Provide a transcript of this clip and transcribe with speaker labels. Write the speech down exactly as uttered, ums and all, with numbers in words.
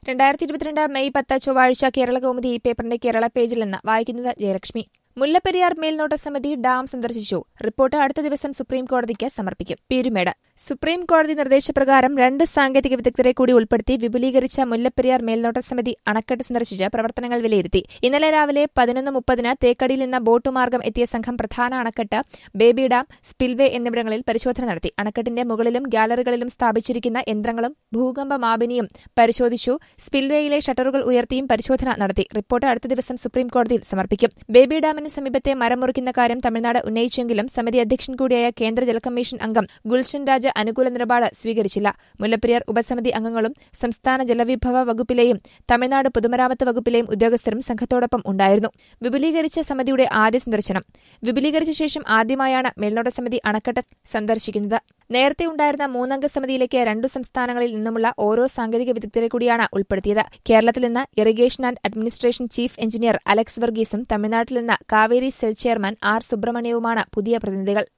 Speaker 1: രണ്ടായിരത്തി ഇരുപത്തിരണ്ട് മെയ് പത്ത് ചൊവ്വാഴ്ച കേരളകൗമുദി പേപ്പറിന്റെ കേരള പേജിൽ നിന്ന് വായിക്കുന്നത് ജയലക്ഷ്മി. മുല്ലപ്പെരിയാർ മേൽനോട്ട സമിതി ഡാം സന്ദർശിച്ചു. റിപ്പോർട്ട് അടുത്ത ദിവസം സുപ്രീംകോടതിക്ക് സമർപ്പിക്കും. പീരുമേട്. സുപ്രീംകോടതി നിർദ്ദേശപ്രകാരം രണ്ട് സാങ്കേതിക വിദഗ്ധരെ കൂടി ഉൾപ്പെടുത്തി വിപുലീകരിച്ച മുല്ലപ്പെരിയാർ മേൽനോട്ട സമിതി അണക്കെട്ട് സന്ദർശിച്ച് പ്രവർത്തനങ്ങൾ വിലയിരുത്തി. ഇന്നലെ രാവിലെ പതിനൊന്ന് മുപ്പതിന് തേക്കടിയിൽ നിന്ന് ബോട്ട് മാർഗം എത്തിയ സംഘം പ്രധാന അണക്കെട്ട്, ബേബി ഡാം, സ്പിൽവേ എന്നിവിടങ്ങളിൽ പരിശോധന നടത്തി. അണക്കെട്ടിന്റെ മുകളിലും ഗ്യാലറികളിലും സ്ഥാപിച്ചിരിക്കുന്ന യന്ത്രങ്ങളും ഭൂകമ്പ മാപിനിയും പരിശോധിച്ചു. സ്പിൽവേയിലെ ഷട്ടറുകൾ ഉയർത്തിയും പരിശോധന നടത്തി. റിപ്പോർട്ട് അടുത്ത ദിവസം സുപ്രീംകോടതിയിൽ സമർപ്പിക്കും. ബേബി ഡാമിന് സമീപത്തെ മരം മുറിക്കുന്ന കാര്യം തമിഴ്നാട് ഉന്നയിച്ചെങ്കിലും സമിതി അധ്യക്ഷൻ കൂടിയായ കേന്ദ്ര ജലകമ്മീഷൻ അംഗം ഗുൽഷൻ രാജ് അനുകൂല നിലപാട് സ്വീകരിച്ചില്ല. മുല്ലപ്പെരിയാർ ഉപസമിതി അംഗങ്ങളും സംസ്ഥാന ജലവിഭവ വകുപ്പിലെയും തമിഴ്നാട് പൊതുമരാമത്ത് വകുപ്പിലെയും ഉദ്യോഗസ്ഥരും സംഘത്തോടൊപ്പം ഉണ്ടായിരുന്നു. വിപുലീകരിച്ച സമിതിയുടെ ആദ്യ സന്ദർശനം. വിപുലീകരിച്ച ശേഷം ആദ്യമായാണ് മേൽനോട്ട സമിതി അണക്കെട്ട് സന്ദർശിക്കുന്നത്. നേരത്തെ ഉണ്ടായിരുന്ന മൂന്നംഗ സമിതിയിലേക്ക് രണ്ടു സംസ്ഥാനങ്ങളിൽ നിന്നുമുള്ള ഓരോ സാങ്കേതിക വിദഗ്ധരെ കൂടിയാണ് ഉൾപ്പെടുത്തിയത്. കേരളത്തിൽ നിന്ന് irrigation and administration chief engineer Alex വർഗീസും തമിഴ്നാട്ടിൽ നിന്ന് കാവേരി സെൽ ചെയർമാൻ ആർ സുബ്രഹ്മണ്യവുമാണ് പുതിയ പ്രതിനിധികൾ.